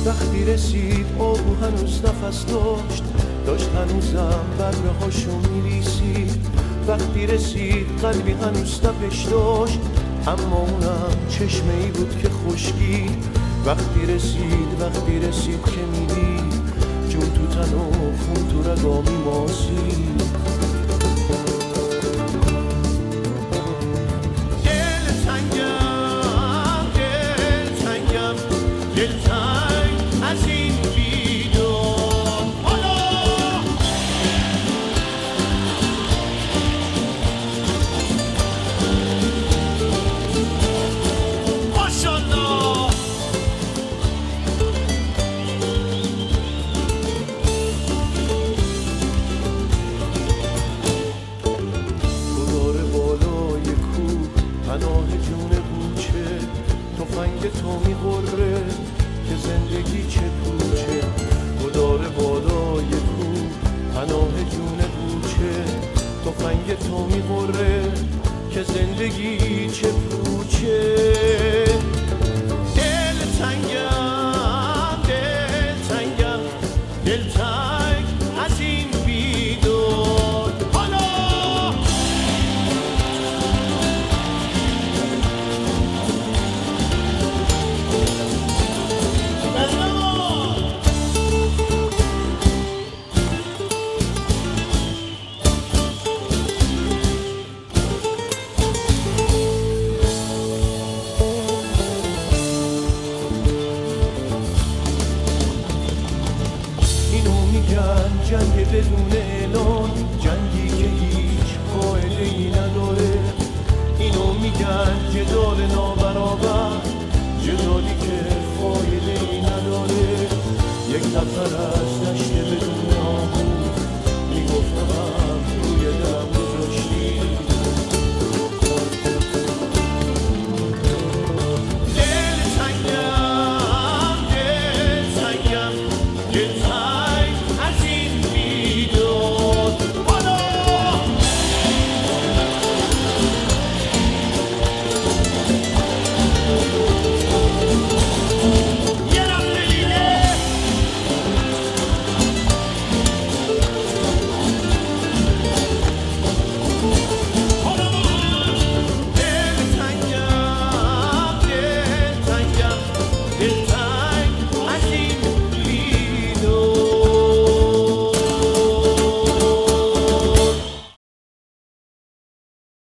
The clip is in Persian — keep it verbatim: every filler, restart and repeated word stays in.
وقتی رسید آبو هنوز نفس داشت داشت هنوزم بره هاشو میریسید. وقتی رسید قلبی هنوز تپش داشت اما اونم چشمه ای بود که خشکید. وقتی رسید وقتی رسید که میدید جون تو تن و خون تو رگا میماسید. دل تنگم دل تنگم دل تنگ از این بیدار. حالا ماشالله گذار بالای کوه پناه جون بوچه تفنگ تو میغره که زندگی چه پوچه. گذار بالای کوه پناه جون بوچه تفنگ تو میغره که زندگی چه پوچه. دل تنگم دل تنگم دل تنگ از این بیدار. حالا اینو میگن جنگ بدون اعلان، جنگی که هیچ قاعده ای نداره. اینو میگن جدال نابرابر، جدالی که فایده ای نداره. یک نفر از